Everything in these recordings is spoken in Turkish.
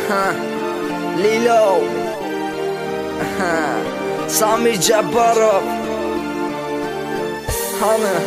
Lilo, Samir Cabbarov, Hanı.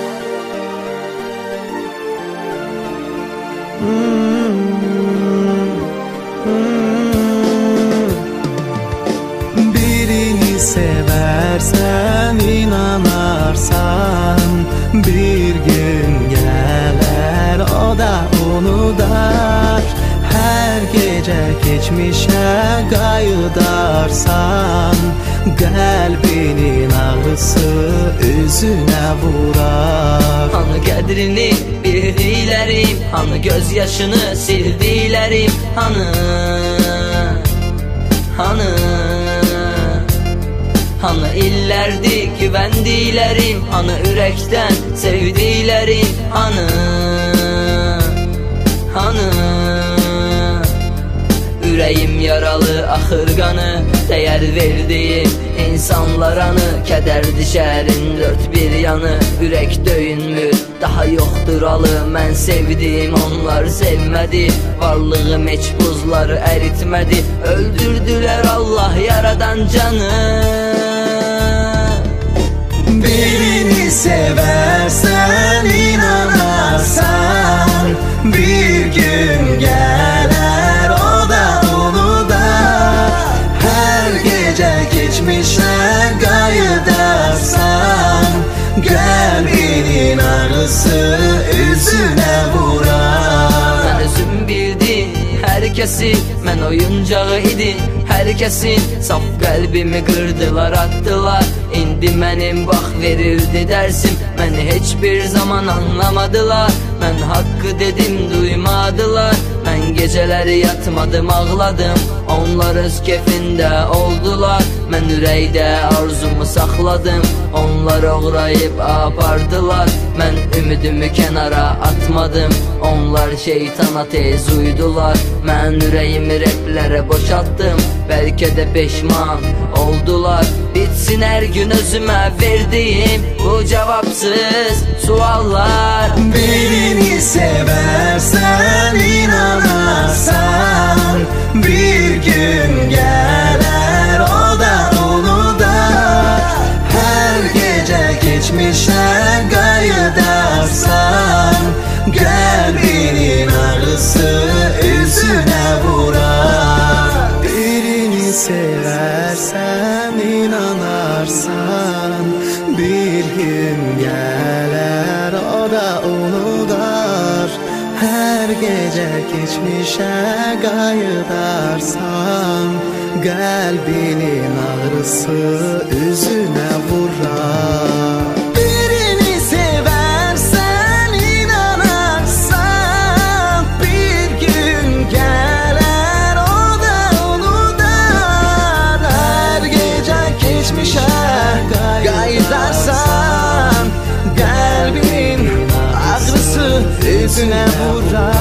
Birini seversen, inanarsan, bir gün gelir o da onu dar. Her gece geçmişe kayıdarsan, kalbinin ağrısı üzüne vurar. Hanı qədrini bildilərim, hanı gözyaşını sildilərim, hanı Hanı illərdi güvəndilərim, hanı ürəkdən sevdilərim, hanı Ürəyim yaralı, axır qanı, dəyər verdiyim insanlar anı. Kədər dişərin dört bir yanı, ürək döyünmür, daha yoxdur alı. Mən sevdim, onlar sevmədi, varlığım heç buzları əritmədi. Öldürdülər Allah yaradan canı. Birini seversen, inanarsan, bir gün gelir o da onu dar. Her gece geçmişe kayıdarsan, kalbinin ağrısı üzüne vurar. Mən özüm bildim hər kəsi, mən oyuncağı idim hər kəsin. Saf qəlbimi qırdılar, attılar. İndi mənim bax verildi dərsim, məni heç bir zaman anlamadılar. Mən haqqı dedim, duymadılar. Mən gecələri yatmadım, ağladım, onlar öz kefində oldular. Mən ürəkdə arzumu saxladım, onlar oğrayıb apardılar. Mən ümidimi kənara atmadım, onlar şeytana tez uydular. Mən ürəyimi replərə boşaltdım, bəlkə də peşman oldular. Bitsin hər gün özümə verdiyim bu cavabsız suallar. Birini seversen, inanarsan, bir gün gelir o da onu dar. Her gece geçmişe kayıdarsan, kalbinin ağrısı üzüne vurar. Birini seversen, inanarsan, bir gün gelir o da onu dar. Her gece geçmişe kayıdarsan, kalbinin ağrısı üzüne vurar. Birini seversen, inanarsan, bir gün gelir o da onu dar. Her gece geçmişe kayıdarsan, kalbinin ağrısı üzüne vurar.